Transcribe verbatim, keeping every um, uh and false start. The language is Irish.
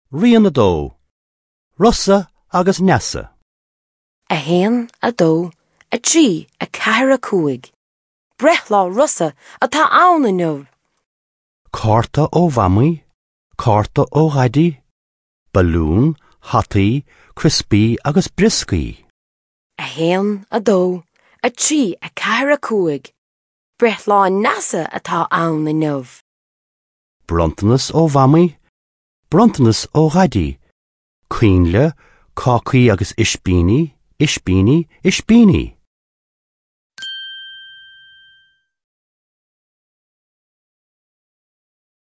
Rian a dó, Russa agus Nessa. A hain, a dó, a trí, a ceithre a cúig. Brethlá Russa atá ann inniu. Cárta ó Bhamí, Cárta ó Ghaidí, Balún, Hataí, Crispí agus Briscaí. A hain, a dó, a trí, a ceithre a cúig. Brethlá Nessa atá ann inniu. Brontanas ó Bhamí, Brontanas ó Ghaidí, Cuinle, Cácaí agus Ispíní, Ispíní, Ispíní.